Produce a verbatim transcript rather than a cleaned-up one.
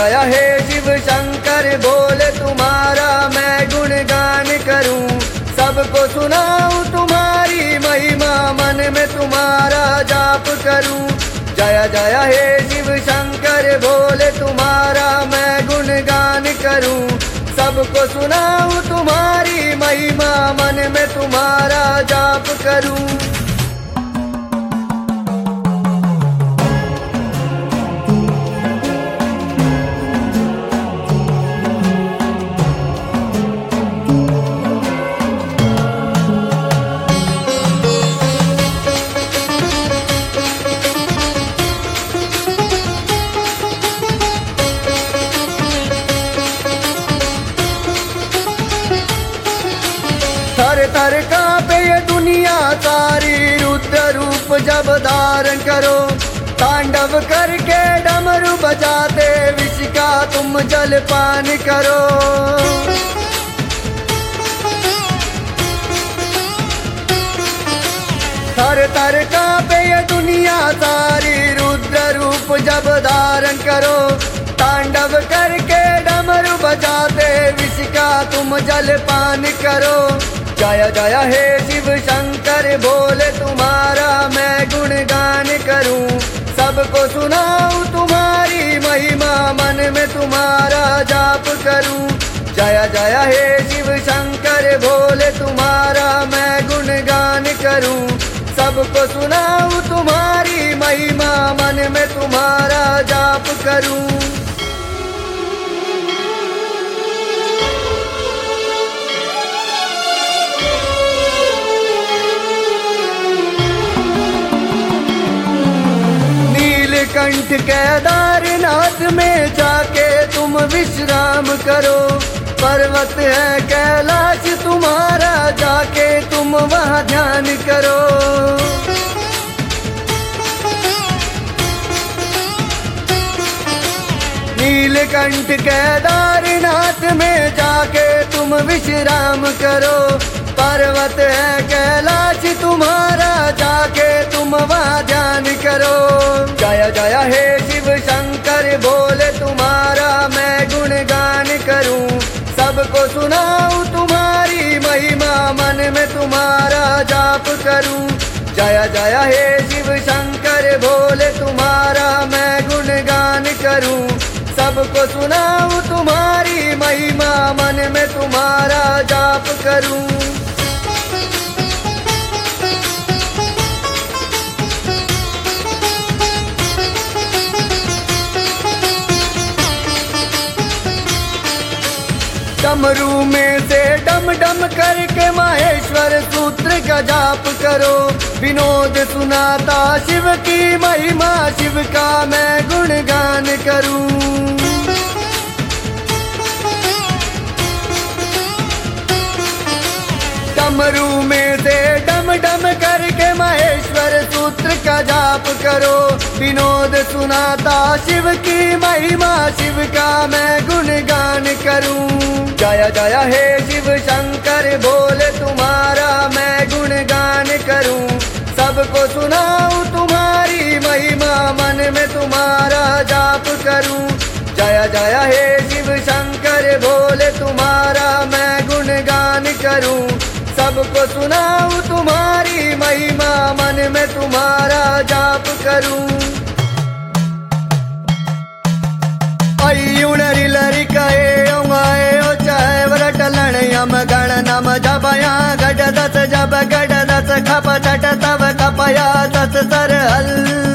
जय हे शिव शंकर बोले तुम्हारा मैं गुणगान करूं, सबको सुनाऊं तुम्हारी महिमा, मन में तुम्हारा जाप करूं। जय जय हे शिव शंकर बोले तुम्हारा मैं गुणगान करूं, सबको सुनाऊं तुम्हारी महिमा, मन में तुम्हारा जाप करूं। थर थर कांपे ये दुनिया सारी, रुद्र रूप जब धारण करो, तांडव करके डमरू बजाते विष का तुम जलपान करो। थर थर कांपे ये दुनिया सारी, रुद्र रूप जब धारण करो, तांडव करके डमरू बजाते विष का तुम जलपान करो। जय जय हे शिव शंकर बोले तुम्हारा मैं गुणगान करूं, सबको सुनाऊं तुम्हारी महिमा, मन में तुम्हारा जाप करूं। जय जय हे शिव शंकर बोले तुम्हारा मैं गुणगान करूं, सबको सुनाऊं तुम्हारी महिमा, मन में तुम्हारा जाप करूं। कंठ केदारनाथ में जाके तुम विश्राम करो, पर्वत है कैलाश तुम्हारा, जाके तुम वहाँ ध्यान करो। नीलकंठ केदारनाथ में जाके तुम विश्राम करो, पर्वत है कैलाश तुम्हारा, जाके तुम वहाँ ध्यान करो। जय जय हे शिव शंकर बोले तुम्हारा मैं गुणगान करूं, सबको सुनाऊं तुम्हारी महिमा, मन में तुम्हारा जाप करूं। जय जय हे शिव शंकर बोले तुम्हारा मैं गुणगान करूं, सबको सुनाऊं तुम्हारी महिमा, मन में तुम्हारा जाप करूं। डमरू में से डम डम करके माहेश्वर सूत्र का जाप करो, विनोद सुनाता शिव की महिमा, शिव का मैं गुणगान करूं। डमरू में से डम डम करके माहेश्वर सूत्र का जाप करो, विनोद सुनाता शिव की महिमा, शिव का मैं गुणगान करूं। जय जय हे शिव शंकर बोले तुम्हारा मैं गुणगान करूं, सबको सुनाऊं तुम्हारी महिमा, मन में तुम्हारा जाप करूं। जय जय हे शिव शंकर बोले तुम्हारा मैं गुणगान करूं, सबको सुनाऊं तुम्हारी महिमा, मन में तुम्हारा जाप करूं। अयुणरी लरी कहे ओंगाए ओ चाहे वरट लण यम गण नम जबया गड दस जब गड दस खप छट तब खपया दस सर हल।